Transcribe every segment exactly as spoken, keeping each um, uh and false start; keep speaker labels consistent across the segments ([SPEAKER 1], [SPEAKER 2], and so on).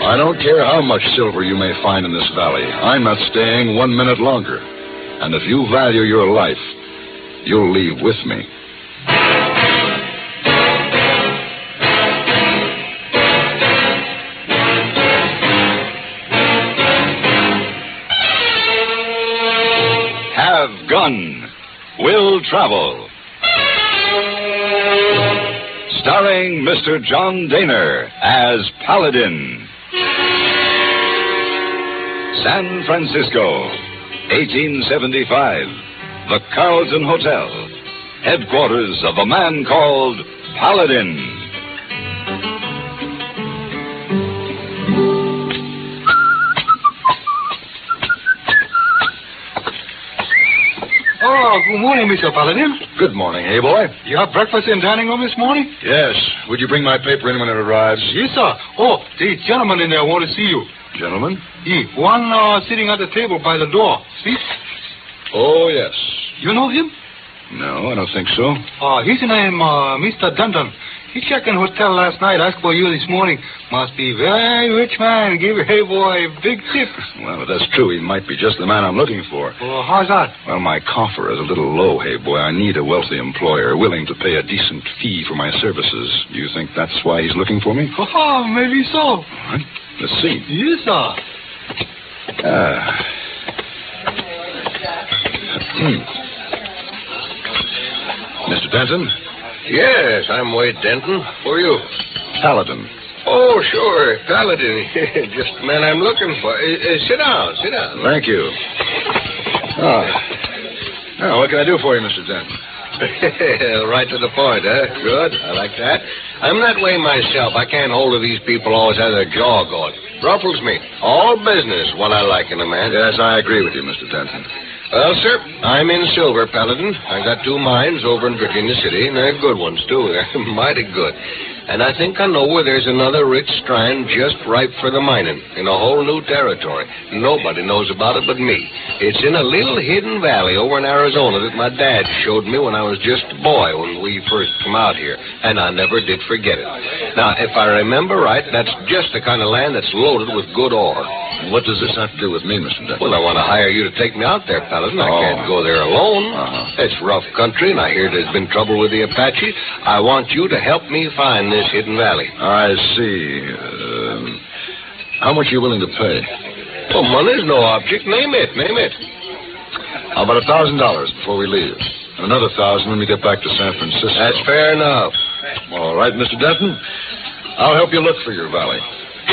[SPEAKER 1] I don't care how much silver you may find in this valley. I'm not staying one minute longer. And if you value your life, you'll leave with me. Have Gun. Will Travel. Starring Mister John Dehner as Paladin. San Francisco, eighteen seventy-five. The Carlton Hotel. Headquarters of a man called Paladin.
[SPEAKER 2] Oh, good morning, Mister Paladin.
[SPEAKER 1] Good morning, hey boy.
[SPEAKER 2] You have breakfast in dining room this morning?
[SPEAKER 1] Yes. Would you bring my paper in when it arrives?
[SPEAKER 2] Yes, sir. Oh, the gentleman in there want to see you.
[SPEAKER 1] Gentlemen?
[SPEAKER 2] Yeah, one uh, sitting at the table by the door. See?
[SPEAKER 1] Oh, yes.
[SPEAKER 2] You know him?
[SPEAKER 1] No, I don't think so.
[SPEAKER 2] Uh, his name, uh, Mister Denton. He checked in hotel last night, asked for you this morning. Must be very rich man. Give hey boy a big tip.
[SPEAKER 1] Well, if that's true, he might be just the man I'm looking for.
[SPEAKER 2] Well, how's that?
[SPEAKER 1] Well, my coffer is a little low, hey boy. I need a wealthy employer willing to pay a decent fee for my services. You think that's why he's looking for me?
[SPEAKER 2] Oh, maybe so.
[SPEAKER 1] All right. Let's see.
[SPEAKER 2] Yes, sir.
[SPEAKER 1] Ah. Hmm. Mister Denton?
[SPEAKER 3] Yes, I'm Wade Denton. Who are you?
[SPEAKER 1] Paladin.
[SPEAKER 3] Oh, sure, Paladin. Just the man I'm looking for. Uh, uh, sit down, sit down.
[SPEAKER 1] Thank you. Oh. Now, what can I do for you, Mister Denton?
[SPEAKER 3] Right to the point, huh? Good. I like that. I'm that way myself. I can't hold of these people always have their jaw going. Ruffles me. All business, what I like in a man.
[SPEAKER 1] Yes, I agree with you, Mister Denton.
[SPEAKER 3] Well, sir, I'm in silver, Paladin. I got two mines over in Virginia City, and they're good ones, too. They're mighty good. And I think I know where there's another rich strand just ripe for the mining in a whole new territory. Nobody knows about it but me. It's in a little hidden valley over in Arizona that my dad showed me when I was just a boy when we first come out here, and I never did forget it. Now, if I remember right, that's just the kind of land that's loaded with good ore.
[SPEAKER 1] What does this have to do with me, Mister Denton?
[SPEAKER 3] Well, I want to hire you to take me out there, Paladin. I
[SPEAKER 1] Oh.
[SPEAKER 3] can't go there alone.
[SPEAKER 1] Uh-huh.
[SPEAKER 3] It's rough country, and I hear there's been trouble with the Apache. I want you to help me find this hidden valley.
[SPEAKER 1] I see. Um, how much are you willing to pay?
[SPEAKER 3] Well, money's no object. Name it, name it.
[SPEAKER 1] How about a thousand dollars before we leave? And another thousand when we get back to San Francisco.
[SPEAKER 3] That's fair enough.
[SPEAKER 1] All right, Mister Denton. I'll help you look for your valley.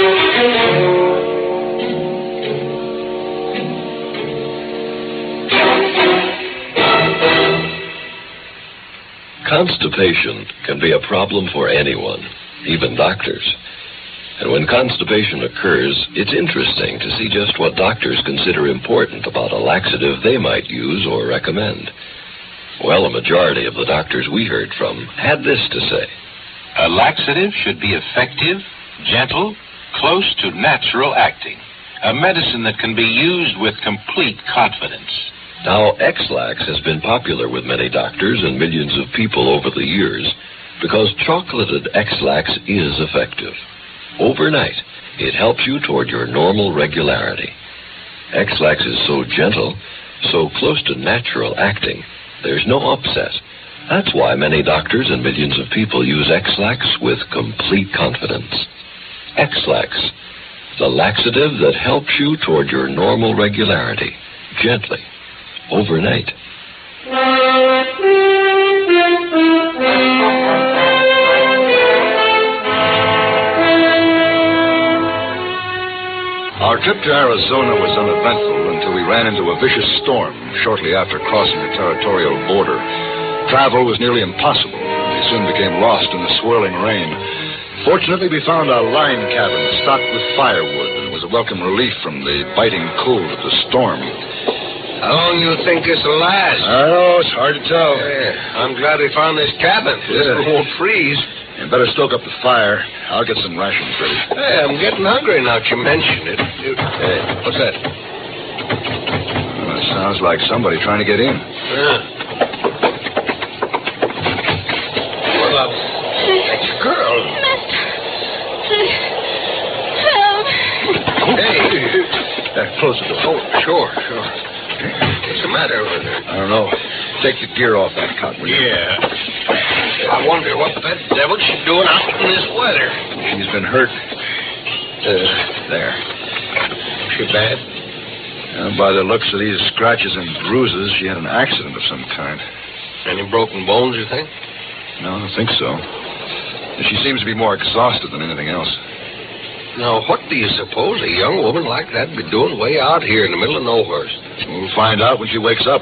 [SPEAKER 4] Constipation can be a problem for anyone, even doctors. And when constipation occurs, it's interesting to see just what doctors consider important about a laxative they might use or recommend. Well, a majority of the doctors we heard from had this to say.
[SPEAKER 5] A laxative should be effective, gentle, close to natural acting. A medicine that can be used with complete confidence.
[SPEAKER 4] Now, X-Lax has been popular with many doctors and millions of people over the years because chocolated X-Lax is effective. Overnight, it helps you toward your normal regularity. X-Lax is so gentle, so close to natural acting, there's no upset. That's why many doctors and millions of people use X-Lax with complete confidence. X-Lax, the laxative that helps you toward your normal regularity, gently. Overnight.
[SPEAKER 1] Our trip to Arizona was uneventful until we ran into a vicious storm shortly after crossing the territorial border. Travel was nearly impossible. We soon became lost in the swirling rain. Fortunately, we found a line cabin stocked with firewood, and it was a welcome relief from the biting cold of the storm.
[SPEAKER 3] How long you think this will last?
[SPEAKER 1] I know, it's hard to tell.
[SPEAKER 3] Yeah, I'm glad we found this cabin.
[SPEAKER 1] Yeah.
[SPEAKER 3] It won't freeze.
[SPEAKER 1] You better stoke up the fire. I'll get some rations ready.
[SPEAKER 3] Hey, I'm getting hungry now that you mention it. Hey, what's that?
[SPEAKER 1] Well, it sounds like somebody trying to get in.
[SPEAKER 3] Yeah. Well, uh, it's a girl.
[SPEAKER 6] Help.
[SPEAKER 1] close the door.
[SPEAKER 3] Oh, sure, sure. What's the matter with her?
[SPEAKER 1] I don't know. Take the gear off that cot, will you?
[SPEAKER 3] Yeah. I wonder what that devil she's doing out in this weather.
[SPEAKER 1] She's been hurt. Uh, there.
[SPEAKER 3] She bad?
[SPEAKER 1] Uh, by the looks of these scratches and bruises, she had an accident of some kind.
[SPEAKER 3] Any broken bones, you think?
[SPEAKER 1] No, I don't think so. She seems to be more exhausted than anything else.
[SPEAKER 3] Now, what do you suppose a young woman like that be doing way out here in the middle of nowhere?
[SPEAKER 1] We'll find out when she wakes up.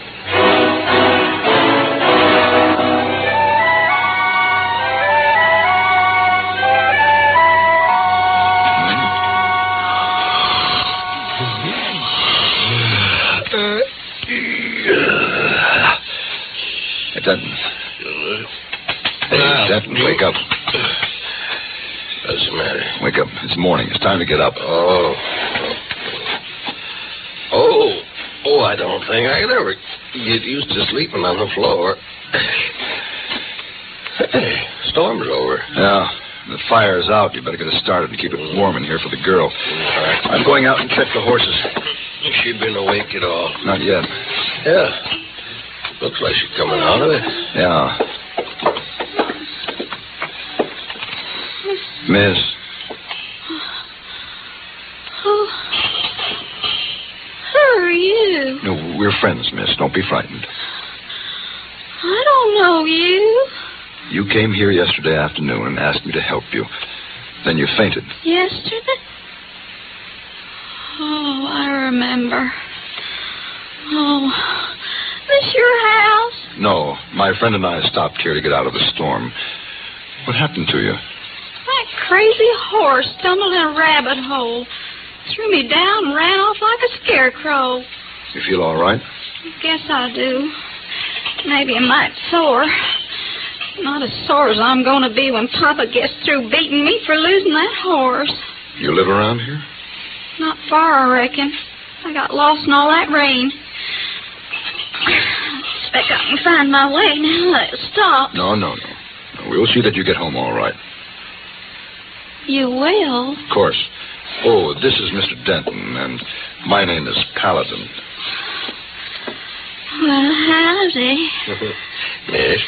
[SPEAKER 1] Hey, Denton. Hey, Denton, wake up.
[SPEAKER 3] What's the matter?
[SPEAKER 1] Wake up. It's morning. It's time to get up.
[SPEAKER 3] Oh. Oh. Oh, I don't think I could ever get used to sleeping on the floor. Hey, storm's over.
[SPEAKER 1] Yeah. The fire's out. You better get it started and keep it warm in here for the girl.
[SPEAKER 3] Right.
[SPEAKER 1] I'm going out and check the horses.
[SPEAKER 3] Has she been awake at all?
[SPEAKER 1] Not yet.
[SPEAKER 3] Yeah. Looks like she's coming out of it.
[SPEAKER 1] Yeah. Miss.
[SPEAKER 6] Oh. Who are you?
[SPEAKER 1] No, we're friends, miss. Don't be frightened.
[SPEAKER 6] I don't know you.
[SPEAKER 1] You came here yesterday afternoon and asked me to help you. Then you fainted.
[SPEAKER 6] Yesterday? Oh, I remember. Oh, this your house?
[SPEAKER 1] No, my friend and I stopped here to get out of the storm. What happened to you?
[SPEAKER 6] That crazy horse stumbled in a rabbit hole, threw me down and ran off like a scarecrow.
[SPEAKER 1] You feel all right?
[SPEAKER 6] I guess I do. Maybe a mite sore. Not as sore as I'm going to be when Papa gets through beating me for losing that horse.
[SPEAKER 1] You live around here?
[SPEAKER 6] Not far, I reckon. I got lost in all that rain. I expect I can find my way now that it stopped.
[SPEAKER 1] No, no, no. no. We'll see that you get home all right.
[SPEAKER 6] You will?
[SPEAKER 1] Of course. Oh, this is Mister Denton, and my name is Paladin.
[SPEAKER 6] Well, howdy.
[SPEAKER 3] Yes.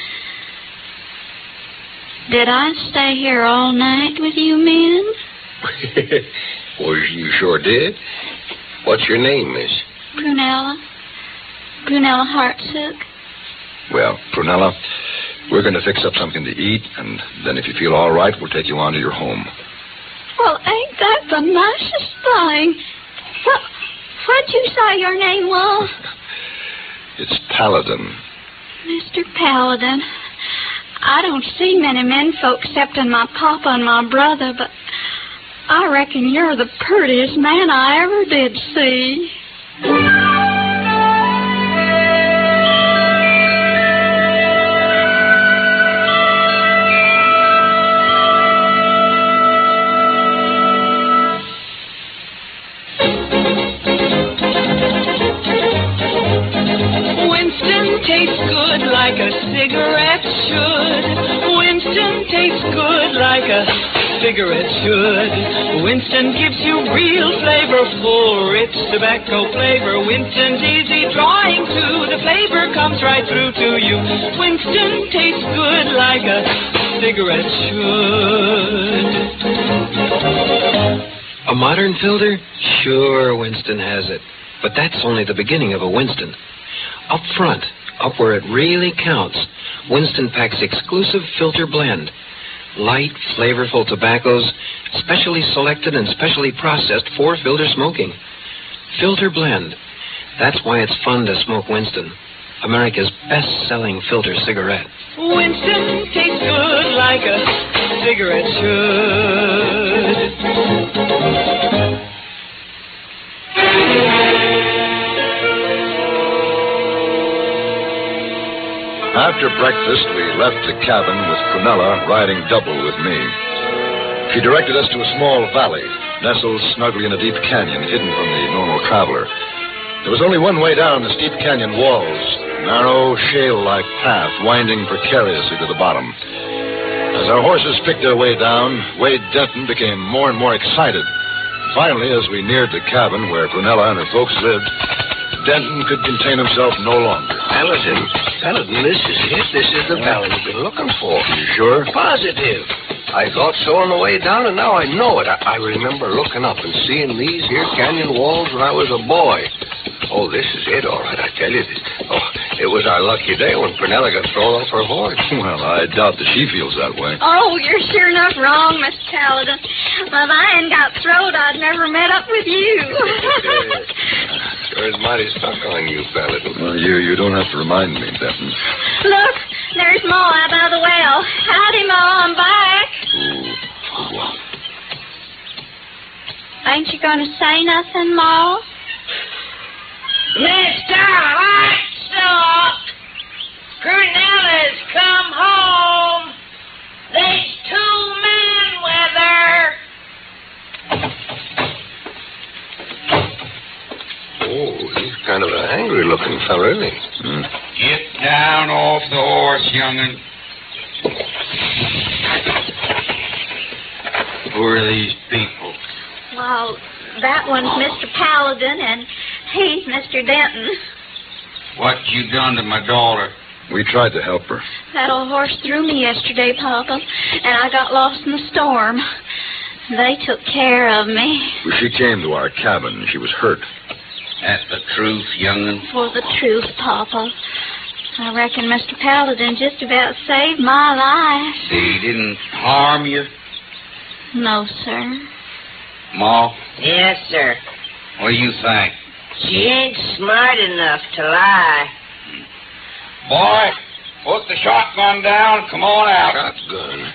[SPEAKER 6] Did I stay here all night with you men?
[SPEAKER 3] Well, you sure did. What's your name, miss?
[SPEAKER 6] Prunella. Prunella Hartsook.
[SPEAKER 1] Well, Prunella, we're going to fix up something to eat, and then if you feel all right, we'll take you on to your home.
[SPEAKER 6] Well, ain't that the nicest thing? What, what'd you say your name was?
[SPEAKER 1] It's Paladin.
[SPEAKER 6] Mister Paladin. I don't see many men folk excepting my papa and my brother, but I reckon you're the prettiest man I ever did see.
[SPEAKER 7] Winston tastes good like a cigarette should. Winston tastes good like a cigarette should. Winston gives you real flavor, full, rich tobacco flavor. Winston's easy drawing too. The flavor comes right through to you. Winston tastes good like a cigarette should.
[SPEAKER 8] A modern filter? Sure, Winston has it. But that's only the beginning of a Winston. Up front, up where it really counts, Winston packs exclusive filter blend. Light, flavorful tobaccos, specially selected and specially processed for filter smoking. Filter blend. That's why it's fun to smoke Winston, America's best-selling filter cigarette.
[SPEAKER 7] Winston tastes good like a cigarette should.
[SPEAKER 1] After breakfast, we left the cabin with Prunella riding double with me. She directed us to a small valley, nestled snugly in a deep canyon hidden from the normal traveler. There was only one way down the steep canyon walls, a narrow, shale-like path winding precariously to the bottom. As our horses picked their way down, Wade Denton became more and more excited. Finally, as we neared the cabin where Prunella and her folks lived, Denton could contain himself no longer.
[SPEAKER 3] Paladin, Paladin, this is it. This is the valley we've been looking for.
[SPEAKER 1] You sure?
[SPEAKER 3] Positive. I thought so on the way down, and now I know it. I, I remember looking up and seeing these here canyon walls when I was a boy. Oh, this is it, all right, I tell you. This, oh, it was our lucky day when Prunella got thrown off her horse.
[SPEAKER 1] Well, I doubt that she feels that way.
[SPEAKER 6] Oh, you're sure enough wrong, Mister Paladin. If I hadn't got throwed, I'd never met up with you.
[SPEAKER 3] Sure is mighty stuck on you, Paladin.
[SPEAKER 1] Well, you, you don't have to remind me, Denton.
[SPEAKER 6] Look, there's Ma out by the well. Howdy, Ma, I'm back.
[SPEAKER 1] Ooh.
[SPEAKER 6] Ain't you going to say nothing, Ma?
[SPEAKER 7] Mister Hartsook, Cornella's come home. There's two men with her.
[SPEAKER 3] Oh, he's kind of an angry-looking fella, isn't he?
[SPEAKER 1] Hmm.
[SPEAKER 2] Get down off the horse, young'un. Who are these people?
[SPEAKER 6] Well, that one's Mister Paladin, and he's Mister Denton.
[SPEAKER 2] What you done to my daughter?
[SPEAKER 1] We tried to help her.
[SPEAKER 6] That old horse threw me yesterday, Papa, and I got lost in the storm. They took care of me.
[SPEAKER 1] When she came to our cabin, she was hurt.
[SPEAKER 2] That's the truth, young'un.
[SPEAKER 6] For the truth, Papa. I reckon Mister Paladin just about saved my life.
[SPEAKER 2] He didn't harm you?
[SPEAKER 6] No, sir.
[SPEAKER 2] Ma,
[SPEAKER 7] Yes, sir.
[SPEAKER 2] what do you think?
[SPEAKER 7] She ain't smart enough to lie.
[SPEAKER 2] Boy, put the shotgun down. Come on out.
[SPEAKER 3] Shotgun.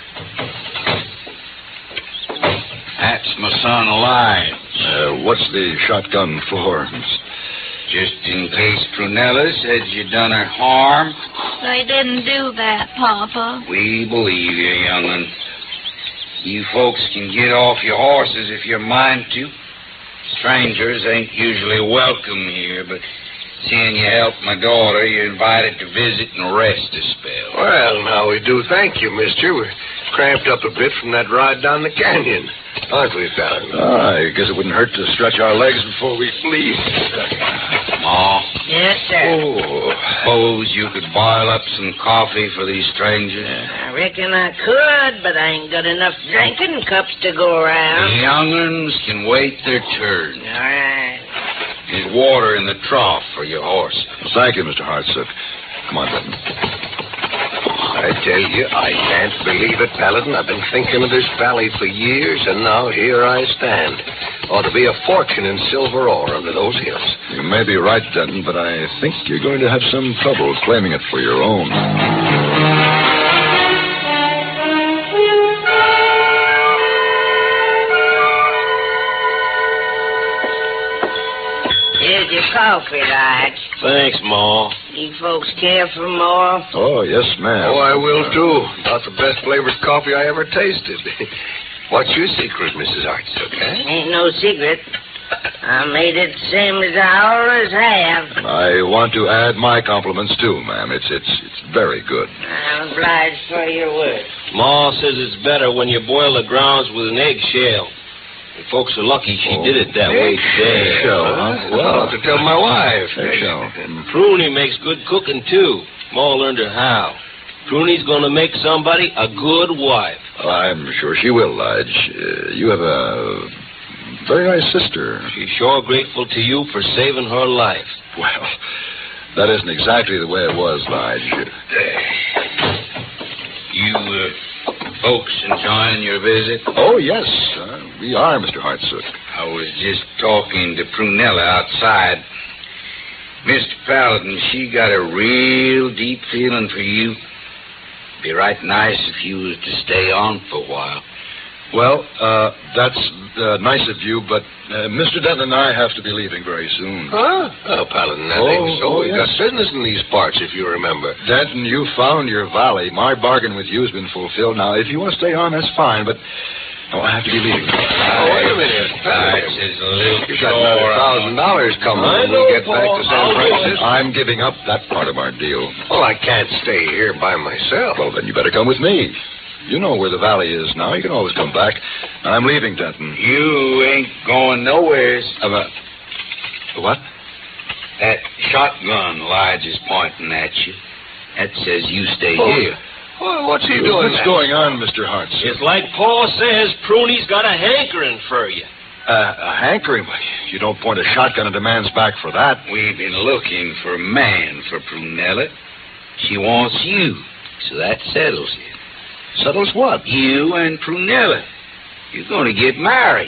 [SPEAKER 2] That's my son alive.
[SPEAKER 1] Uh, what's the shotgun for?
[SPEAKER 2] Just in case Prunella said you done her harm.
[SPEAKER 6] They didn't do that, Papa.
[SPEAKER 2] We believe you, young'un. You folks can get off your horses if you mind to. Strangers ain't usually welcome here, but seeing you helped my daughter, you're invited to visit and rest a spell.
[SPEAKER 3] Well, now we do thank you, mister. We're cramped up a bit from that ride down the canyon. Aren't we, Paladin?
[SPEAKER 1] I guess it wouldn't hurt to stretch our legs before we leave.
[SPEAKER 2] Ma,
[SPEAKER 7] Yes, sir.
[SPEAKER 2] oh, suppose you could boil up some coffee for these strangers.
[SPEAKER 7] I reckon I could, but I ain't got enough drinking cups to go
[SPEAKER 2] The
[SPEAKER 7] around.
[SPEAKER 2] young'uns can wait their turn.
[SPEAKER 7] All right.
[SPEAKER 2] There's water in the trough for your horse.
[SPEAKER 1] Thank you, Mister Hartsook. Come on, Denton.
[SPEAKER 3] I tell you, I can't believe it, Paladin. I've been thinking of this valley for years, and now here I stand. Ought to be a fortune in silver ore under those hills.
[SPEAKER 1] You may be right, Denton, but I think you're going to have some trouble claiming it for your own.
[SPEAKER 7] Here's your coffee, Lige.
[SPEAKER 3] Thanks, Ma.
[SPEAKER 7] You folks care for more?
[SPEAKER 1] Oh, yes, ma'am.
[SPEAKER 3] Oh, I will, too. About the best flavored coffee I ever tasted. What's your secret, Missus Hartsook, eh?
[SPEAKER 7] Ain't no secret. I made it the same as I always have.
[SPEAKER 1] I want to add my compliments, too, ma'am. It's, it's, it's very good.
[SPEAKER 7] I'm obliged for your word.
[SPEAKER 9] Ma says it's better when you boil the grounds with an eggshell. And folks are lucky she did it that way today.
[SPEAKER 1] Eggshell, huh?
[SPEAKER 3] Well, I'll have to tell my wife.
[SPEAKER 1] Eggshell.
[SPEAKER 9] Pruny makes good cooking, too. Ma learned her how. Pruny's going to make somebody a good wife.
[SPEAKER 1] I'm sure she will, Lige. Uh, you have a very nice sister.
[SPEAKER 9] She's sure grateful to you for saving her life.
[SPEAKER 1] Well, that isn't exactly the way it was, Lige.
[SPEAKER 2] You, uh, folks enjoying your visit?
[SPEAKER 1] Oh, yes. Uh, we are, Mister Hartsook.
[SPEAKER 2] I was just talking to Prunella outside. Mister Paladin, she got a real deep feeling for you. Be right nice if you was to stay on for a while.
[SPEAKER 1] Well, uh, that's uh, nice of you, but uh, Mister Denton and I have to be leaving very soon.
[SPEAKER 3] Huh? Oh, Paladin, that
[SPEAKER 1] Oh,
[SPEAKER 3] ain't so.
[SPEAKER 1] oh,
[SPEAKER 3] We
[SPEAKER 1] yes.
[SPEAKER 3] got business in these parts, if you remember.
[SPEAKER 1] Denton, you found your valley. My bargain with you has been fulfilled. Now, if you want to stay on, that's fine, but oh, I have to be leaving.
[SPEAKER 3] Oh, wait a minute.
[SPEAKER 2] That's just a little
[SPEAKER 3] You've got another thousand dollars coming when we get back to San Francisco.
[SPEAKER 1] I'm giving up that part of our deal.
[SPEAKER 3] Well, I can't stay here by myself.
[SPEAKER 1] Well, then you better come with me. You know where the valley is now. You can always come back. I'm leaving, Denton.
[SPEAKER 2] You ain't going nowheres.
[SPEAKER 1] About... What?
[SPEAKER 2] That shotgun Lige is pointing at you. That says you stay
[SPEAKER 3] Oh.
[SPEAKER 2] here.
[SPEAKER 3] Well, what's he doing?
[SPEAKER 1] What's going on, Mister Hartz?
[SPEAKER 9] It's like Paul says, Pruny's got a hankering for you.
[SPEAKER 1] Uh, a hankering? You don't point a shotgun at a man's back for that.
[SPEAKER 2] We've been looking for a man for Prunella. She wants you, so that settles it.
[SPEAKER 1] Settles what?
[SPEAKER 2] You and Prunella. You're going to get married.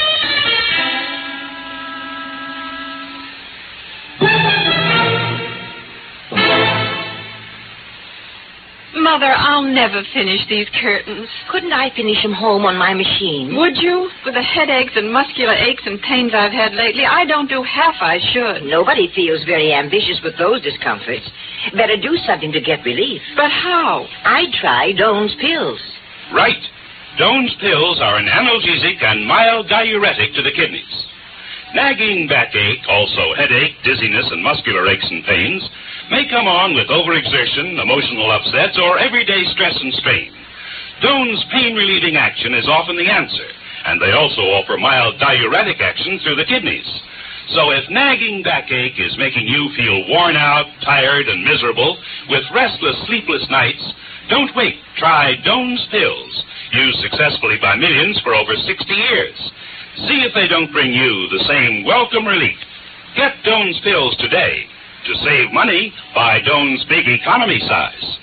[SPEAKER 6] Mother, I'll never finish these curtains.
[SPEAKER 10] Couldn't I finish them home on my machine?
[SPEAKER 6] Would you? With the headaches and muscular aches and pains I've had lately, I don't do half I should.
[SPEAKER 10] Nobody feels very ambitious with those discomforts. Better do something to get relief.
[SPEAKER 6] But how?
[SPEAKER 10] I try Doan's pills.
[SPEAKER 11] Right. Doan's pills are an analgesic and mild diuretic to the kidneys. Nagging backache, also headache, dizziness, and muscular aches and pains may come on with overexertion, emotional upsets, or everyday stress and strain. Doan's pain-relieving action is often the answer, and they also offer mild diuretic action through the kidneys. So if nagging backache is making you feel worn out, tired, and miserable with restless, sleepless nights, don't wait. Try Doan's pills, used successfully by millions for over sixty years. See if they don't bring you the same welcome relief. Get Doan's pills today. To save money, buy Doan's big economy size.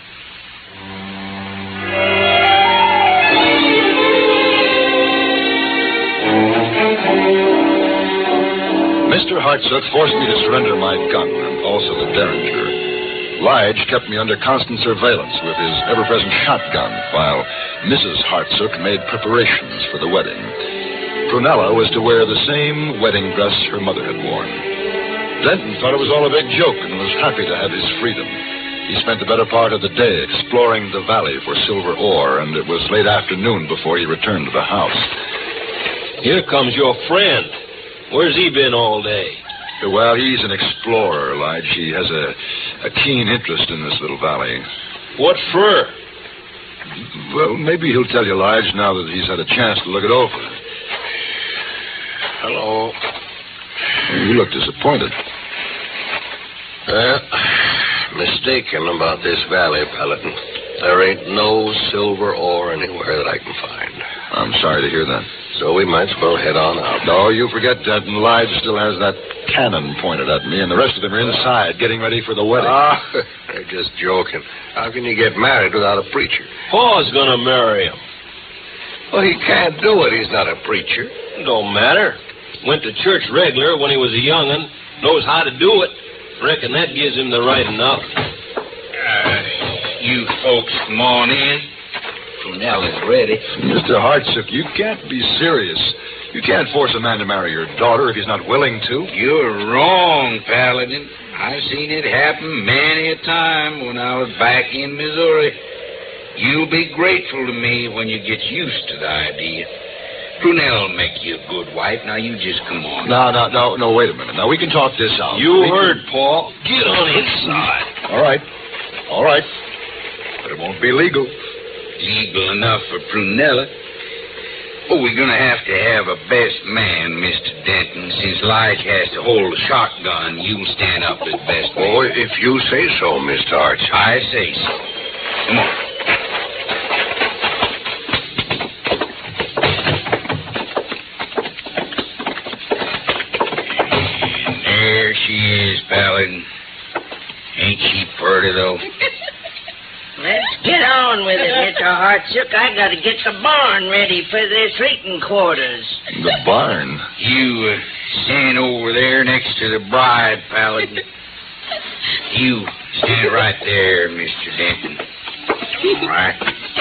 [SPEAKER 1] Mister Hartsook forced me to surrender my gun and also the Derringer. Lige kept me under constant surveillance with his ever-present shotgun while Missus Hartsook made preparations for the wedding. Prunella was to wear the same wedding dress her mother had worn. Denton thought it was all a big joke and was happy to have his freedom. He spent the better part of the day exploring the valley for silver ore, and it was late afternoon before he returned to the house.
[SPEAKER 9] Here comes your friend. Where's he been all day?
[SPEAKER 1] Well, he's an explorer, Lige. He has a, a keen interest in this little valley.
[SPEAKER 9] What for?
[SPEAKER 1] Well, maybe he'll tell you, Lige, now that he's had a chance to look it over.
[SPEAKER 3] Hello.
[SPEAKER 1] You look disappointed.
[SPEAKER 3] Well, mistaken about this valley, Paladin. There ain't no silver ore anywhere that I can find.
[SPEAKER 1] I'm sorry to hear that.
[SPEAKER 3] So we might as well head on out.
[SPEAKER 1] No, you forget, Denton. Lige still has that cannon pointed at me, and the rest of them are inside getting ready for the wedding.
[SPEAKER 3] Ah, they're just joking. How can you get married without a preacher?
[SPEAKER 9] Paul's gonna marry him.
[SPEAKER 3] Well, he can't do it. He's not a preacher.
[SPEAKER 9] Don't matter. Went to church regular when he was a young'un. Knows how to do it. Reckon that gives him the right enough.
[SPEAKER 2] Uh, you folks come on in. Prunella's ready.
[SPEAKER 1] Mister Hartsook, you can't be serious. You can't force a man to marry your daughter if he's not willing to.
[SPEAKER 2] You're wrong, Paladin. I've seen it happen many a time when I was back in Missouri. You'll be grateful to me when you get used to the idea. Prunell'll make you a good wife. Now, you just come on.
[SPEAKER 1] No, no, no, no, wait a minute. Now, we can talk this out.
[SPEAKER 9] You
[SPEAKER 1] we
[SPEAKER 9] heard,
[SPEAKER 1] can...
[SPEAKER 9] Paul. Get on inside.
[SPEAKER 1] All right. All right. But it won't be legal.
[SPEAKER 2] Legal enough for Prunella. Oh, we're going to have to have a best man, Mister Denton. Since Lige has to hold a shotgun, you stand up as best man.
[SPEAKER 3] Oh, if you say so, Mister Arch.
[SPEAKER 2] I say so. Come on. There she is, Paladin. Ain't she pretty, though?
[SPEAKER 10] Let's get on with it, Mister Hartsook. I gotta get the barn ready for the sleeping quarters.
[SPEAKER 1] The barn?
[SPEAKER 2] You uh, stand over there next to the bride, Paladin. You stand right there, Mister Denton. All right.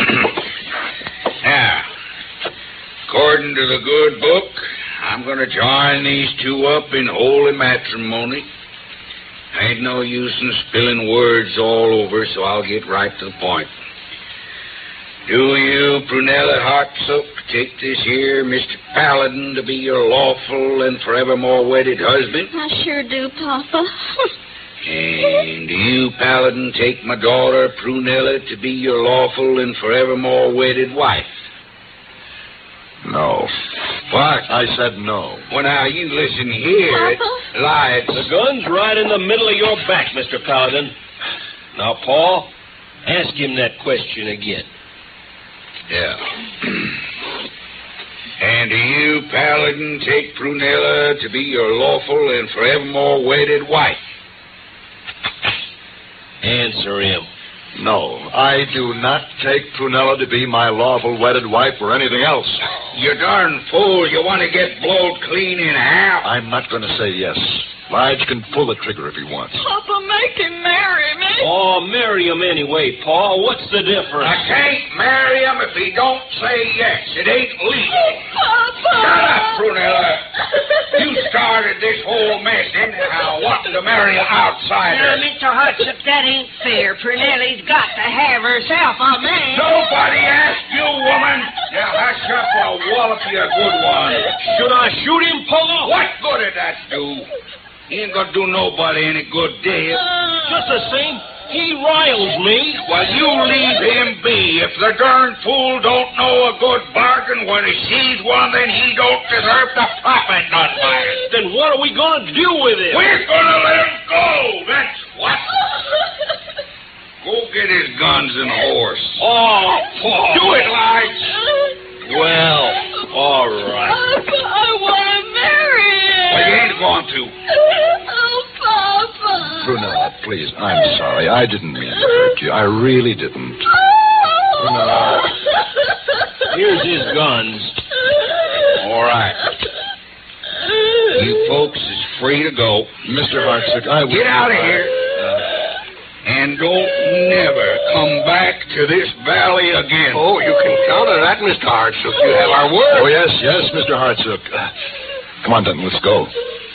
[SPEAKER 2] Now, according to the good book, I'm going to join these two up in holy matrimony. Ain't no use in spilling words all over, so I'll get right to the point. Do you, Prunella Hartsook, take this here Mister Paladin to be your lawful and forevermore wedded husband?
[SPEAKER 6] I sure do, Papa.
[SPEAKER 2] And do you, Paladin, take my daughter, Prunella, to be your lawful and forevermore wedded wife?
[SPEAKER 1] No.
[SPEAKER 2] What?
[SPEAKER 1] I said no.
[SPEAKER 2] Well, now, you listen here. Lights.
[SPEAKER 9] The gun's right in the middle of your back, Mister Paladin. Now, Paul, ask him that question again.
[SPEAKER 2] Yeah. And do you, Paladin, take Prunella to be your lawful and forevermore wedded wife?
[SPEAKER 9] Answer him.
[SPEAKER 1] No, I do not take Prunella to be my lawful wedded wife or anything else.
[SPEAKER 2] You darn fool. You want to get blowed clean in half?
[SPEAKER 1] I'm not going to say yes. Lige can pull the trigger if he wants.
[SPEAKER 6] Papa, make him marry me.
[SPEAKER 9] Oh, marry him anyway, Paul. What's the difference?
[SPEAKER 2] I can't marry him if he don't say yes. It ain't legal.
[SPEAKER 6] Papa!
[SPEAKER 2] Shut up, Prunella. You started this whole mess anyhow, wanting to marry an outsider.
[SPEAKER 10] Now, Mister Hartsook, that ain't fair. Prunelli's got to have herself a man.
[SPEAKER 2] Nobody asked you, woman. Now, hush up or I'll wallop you a good one.
[SPEAKER 9] Should I shoot him, Paul?
[SPEAKER 2] What good did that do? He ain't gonna do nobody any good, Dave.
[SPEAKER 9] Just the same, he riles me.
[SPEAKER 2] Well, you leave him be. If the darn fool don't know a good bargain when he sees one, then he don't deserve to profit none by it.
[SPEAKER 9] Then what are we gonna do with him?
[SPEAKER 2] We're gonna let him go, that's what. Go get his guns and horse.
[SPEAKER 9] Oh, Paul.
[SPEAKER 2] Do it, Lige.
[SPEAKER 9] Well, all right.
[SPEAKER 6] Papa, I want to marry him.
[SPEAKER 2] Well, you ain't going to.
[SPEAKER 6] Oh, Papa.
[SPEAKER 1] Prunella, please, I'm sorry. I didn't mean to hurt you. I really didn't.
[SPEAKER 6] Oh.
[SPEAKER 9] Here's his guns.
[SPEAKER 2] All right. You folks is free to go.
[SPEAKER 1] Mister Hartsook, I will...
[SPEAKER 2] Get out of here. And don't never come back to this valley again.
[SPEAKER 3] Oh, you can count on that, Mister Hartsook. You have our word.
[SPEAKER 1] Oh, yes, yes, Mister Hartsook. Uh, come on, then, let's go.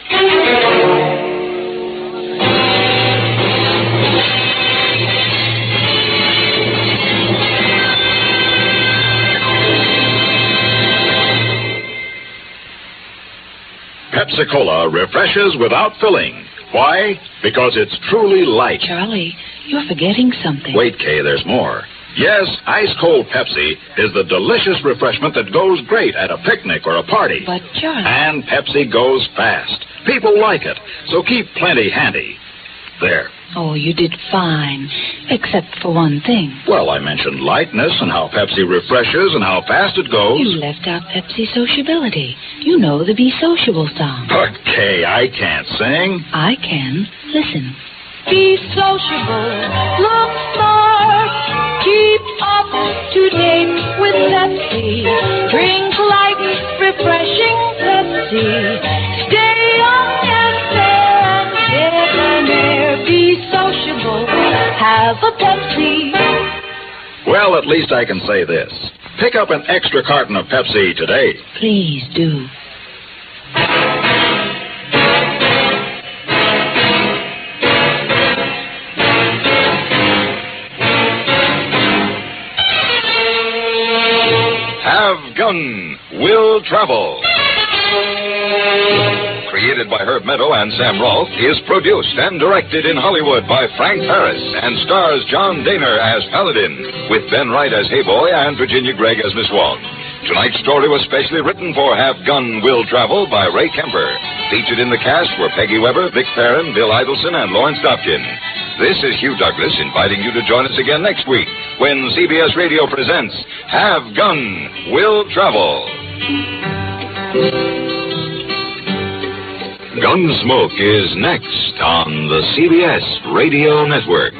[SPEAKER 11] Pepsi-Cola refreshes without filling. Why? Because it's truly light.
[SPEAKER 12] Charlie, you're forgetting something.
[SPEAKER 11] Wait, Kay, there's more. Yes, ice-cold Pepsi is the delicious refreshment that goes great at a picnic or a party.
[SPEAKER 12] But, Charlie...
[SPEAKER 11] And Pepsi goes fast. People like it, so keep plenty handy. There.
[SPEAKER 12] Oh, you did fine, except for one thing.
[SPEAKER 11] Well, I mentioned lightness and how Pepsi refreshes and how fast it goes.
[SPEAKER 12] You left out Pepsi sociability. You know the Be Sociable song.
[SPEAKER 11] But, Kay, I can't sing.
[SPEAKER 12] I can. Listen.
[SPEAKER 7] Be sociable, look smart, keep up to date with Pepsi. Drink light, refreshing Pepsi. Stay young and fair and debonair. Be sociable, have a Pepsi.
[SPEAKER 11] Well, at least I can say this. Pick up an extra carton of Pepsi today.
[SPEAKER 12] Please do.
[SPEAKER 1] Have Gun Will Travel. Created by Herb Meadow and Sam Rolfe, is produced and directed in Hollywood by Frank Paris and stars John Daner as Paladin, with Ben Wright as Hayboy and Virginia Gregg as Miss Wong. Tonight's story was specially written for Have Gun Will Travel by Ray Kemper. Featured in the cast were Peggy Weber, Vic Perrin, Bill Idelson, and Lawrence Dobkin. This is Hugh Douglas inviting you to join us again next week when C B S Radio presents Have Gun Will Travel. Gunsmoke is next on the C B S Radio Network.